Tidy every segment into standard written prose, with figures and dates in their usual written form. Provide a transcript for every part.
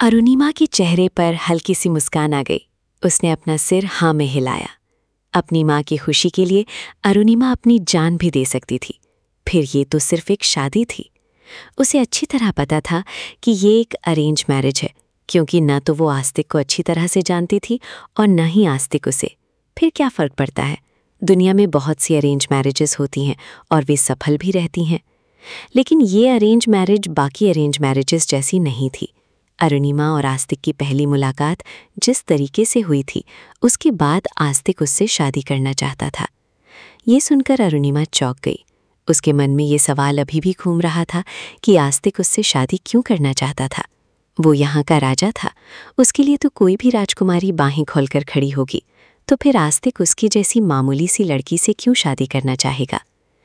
अरुणिमा के चेहरे पर हल्की सी मुस्कान आ गई। उसने अपना सिर हाँ में हिलाया। अपनी माँ की खुशी के लिए अरुणिमा अपनी जान भी दे सकती थी। फिर ये तो सिर्फ एक शादी थी। उसे अच्छी तरह पता था कि ये एक अरेंज मैरिज है, क्योंकि न तो वो आस्तिक को अच्छी तरह से जानती थी और न ही आस्तिक उसे। फिर क्या फ़र्क पड़ता है, दुनिया में बहुत सी अरेंज मैरिजेस होती हैं और वे सफल भी रहती हैं। लेकिन ये अरेंज मैरिज बाकी अरेंज मैरिजेस जैसी नहीं थी। अरुणिमा और आस्तिक की पहली मुलाकात जिस तरीके से हुई थी, उसके बाद आस्तिक उससे शादी करना चाहता था। ये सुनकर अरुणिमा चौंक गई। उसके मन में ये सवाल अभी भी घूम रहा था कि आस्तिक उससे शादी क्यों करना चाहता था। वो यहाँ का राजा था, उसके लिए तो कोई भी राजकुमारी बाहें खोलकर खड़ी होगी, तो फिर आस्तिक उसकी जैसी मामूली सी लड़की से क्यों शादी करना चाहेगा।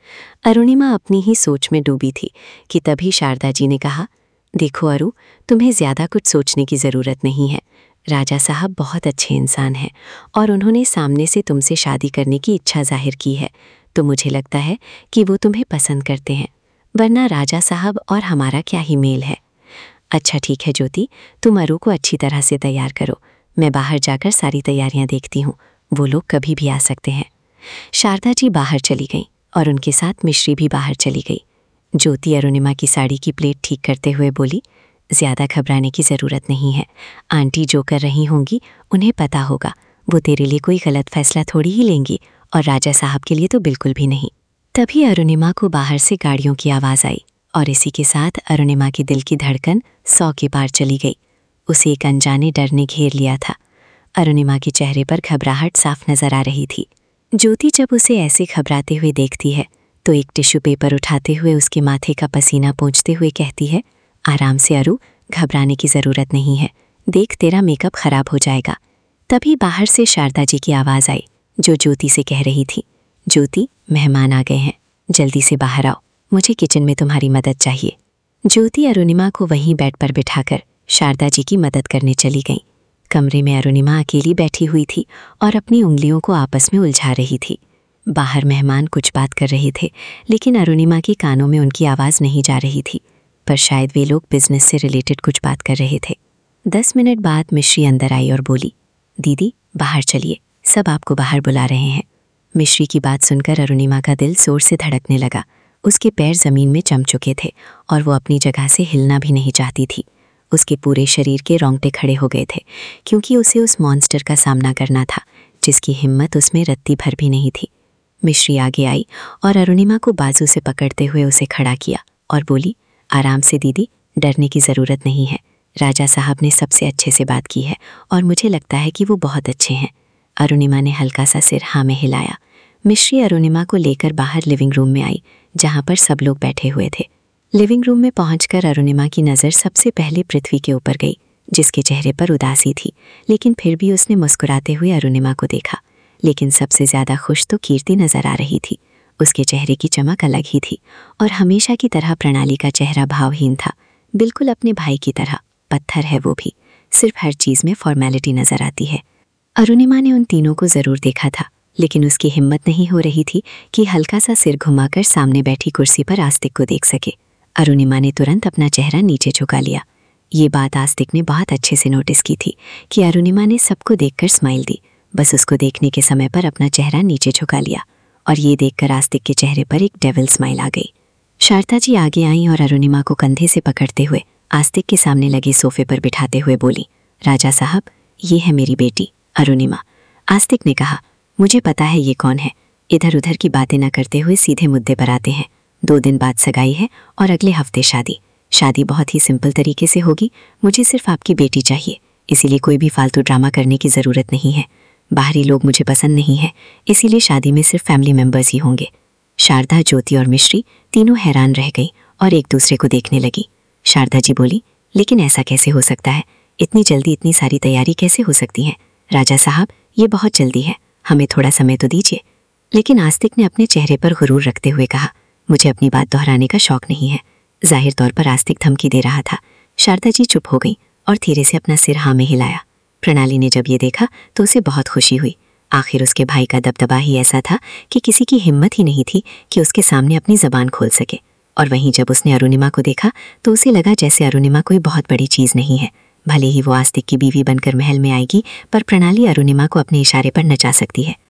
अरुणिमा अपनी ही सोच में डूबी थी कि तभी शारदा जी ने कहा, देखो अरु, तुम्हें ज़्यादा कुछ सोचने की ज़रूरत नहीं है। राजा साहब बहुत अच्छे इंसान हैं और उन्होंने सामने से तुमसे शादी करने की इच्छा जाहिर की है, तो मुझे लगता है कि वो तुम्हें पसंद करते हैं, वरना राजा साहब और हमारा क्या ही मेल है। अच्छा ठीक है ज्योति, तुम अरु को अच्छी तरह से तैयार करो, मैं बाहर जाकर सारी तैयारियां देखती हूँ, वो लोग कभी भी आ सकते हैं। शारदा जी बाहर चली गईं और उनके साथ मिश्री भी बाहर चली गई। ज्योति अरुणिमा की साड़ी की प्लेट ठीक करते हुए बोली, ज़्यादा घबराने की ज़रूरत नहीं है। आंटी जो कर रही होंगी उन्हें पता होगा, वो तेरे लिए कोई गलत फैसला थोड़ी ही लेंगी, और राजा साहब के लिए तो बिल्कुल भी नहीं। तभी अरुणिमा को बाहर से गाड़ियों की आवाज़ आई और इसी के साथ अरुणिमा की दिल की धड़कन 100 के पार चली गई। उसे एक अनजाने डर ने घेर लिया था। अरुणिमा के चेहरे पर घबराहट साफ नजर आ रही थी। ज्योति जब उसे ऐसे घबराते हुए देखती है तो एक टिश्यू पेपर उठाते हुए उसके माथे का पसीना पोंछते हुए कहती है, आराम से अरु, घबराने की ज़रूरत नहीं है, देख तेरा मेकअप खराब हो जाएगा। तभी बाहर से शारदा जी की आवाज़ आई जो ज्योति से कह रही थी, ज्योति मेहमान आ गए हैं, जल्दी से बाहर आओ, मुझे किचन में तुम्हारी मदद चाहिए। ज्योति अरुणिमा को वहीं बेड पर बिठाकर शारदा जी की मदद करने चली गई। कमरे में अरुणिमा अकेली बैठी हुई थी और अपनी उंगलियों को आपस में उलझा रही थी। बाहर मेहमान कुछ बात कर रहे थे, लेकिन अरुणिमा के कानों में उनकी आवाज़ नहीं जा रही थी, पर शायद वे लोग बिजनेस से रिलेटेड कुछ बात कर रहे थे। 10 मिनट बाद मिश्री अंदर आई और बोली, दीदी बाहर चलिए, सब आपको बाहर बुला रहे हैं। मिश्री की बात सुनकर अरुणिमा का दिल जोर से धड़कने लगा। उसके पैर ज़मीन में जम चुके थे और वो अपनी जगह से हिलना भी नहीं चाहती थी। उसके पूरे शरीर के रोंगटे खड़े हो गए थे, क्योंकि उसे उस मॉन्स्टर का सामना करना था जिसकी हिम्मत उसमें रत्ती भर भी नहीं थी। मिश्री आगे आई और अरुणिमा को बाजू से पकड़ते हुए उसे खड़ा किया और बोली, आराम से दीदी, डरने की ज़रूरत नहीं है। राजा साहब ने सबसे अच्छे से बात की है और मुझे लगता है कि वो बहुत अच्छे हैं। अरुणिमा ने हल्का सा सिर हाँ में हिलाया। मिश्री अरुणिमा को लेकर बाहर लिविंग रूम में आई, जहाँ पर सब लोग बैठे हुए थे। लिविंग रूम में पहुंचकर अरुणिमा की नज़र सबसे पहले पृथ्वी के ऊपर गई, जिसके चेहरे पर उदासी थी, लेकिन फिर भी उसने मुस्कुराते हुए अरुणिमा को देखा। लेकिन सबसे ज़्यादा खुश तो कीर्ति नज़र आ रही थी। उसके चेहरे की चमक अलग ही थी और हमेशा की तरह प्रणाली का चेहरा भावहीन था, बिल्कुल अपने भाई की तरह। पत्थर है वो भी, सिर्फ हर चीज़ में फॉर्मेलिटी नज़र आती है। अरुणिमा ने उन तीनों को ज़रूर देखा था, लेकिन उसकी हिम्मत नहीं हो रही थी कि हल्का सा सिर घुमाकर सामने बैठी कुर्सी पर आस्तिक को देख सके। अरुणिमा ने तुरंत अपना चेहरा नीचे झुका लिया। ये बात आस्तिक ने बहुत अच्छे से नोटिस की थी कि अरुणिमा ने सबको देखकर स्माइल दी, बस उसको देखने के समय पर अपना चेहरा नीचे झुका लिया, और ये देखकर आस्तिक के चेहरे पर एक डेविल स्माइल आ गई। शारदा जी आगे आईं और अरुणिमा को कंधे से पकड़ते हुए आस्तिक के सामने लगे सोफे पर बिठाते हुए बोली, राजा साहब, ये है मेरी बेटी अरुणिमा। आस्तिक ने कहा, मुझे पता है ये कौन है। इधर उधर की बातें न करते हुए सीधे मुद्दे पर आते हैं। 2 दिन बाद सगाई है और अगले हफ्ते शादी। शादी बहुत ही सिंपल तरीके से होगी। मुझे सिर्फ आपकी बेटी चाहिए, इसीलिए कोई भी फालतू ड्रामा करने की ज़रूरत नहीं है। बाहरी लोग मुझे पसंद नहीं है, इसीलिए शादी में सिर्फ फैमिली मेंबर्स ही होंगे। शारदा, ज्योति और मिश्री तीनों हैरान रह गई और एक दूसरे को देखने लगी। शारदा जी बोली, लेकिन ऐसा कैसे हो सकता है? इतनी जल्दी इतनी सारी तैयारी कैसे हो सकती है? राजा साहब, ये बहुत जल्दी है, हमें थोड़ा समय तो दीजिए। लेकिन आस्तिक ने अपने चेहरे पर गुरूर रखते हुए कहा, मुझे अपनी बात दोहराने का शौक नहीं है। जाहिर तौर पर आस्तिक धमकी दे रहा था। शारदा जी चुप हो गई और धीरे से अपना सिर हाँ में हिलाया। प्रणाली ने जब ये देखा तो उसे बहुत खुशी हुई। आखिर उसके भाई का दबदबा ही ऐसा था कि किसी की हिम्मत ही नहीं थी कि उसके सामने अपनी ज़बान खोल सके। और वहीं जब उसने अरुणिमा को देखा तो उसे लगा जैसे अरुणिमा कोई बहुत बड़ी चीज़ नहीं है, भले ही वो आस्तिक की बीवी बनकर महल में आएगी, पर प्रणाली अरुणिमा को अपने इशारे पर नचा सकती है।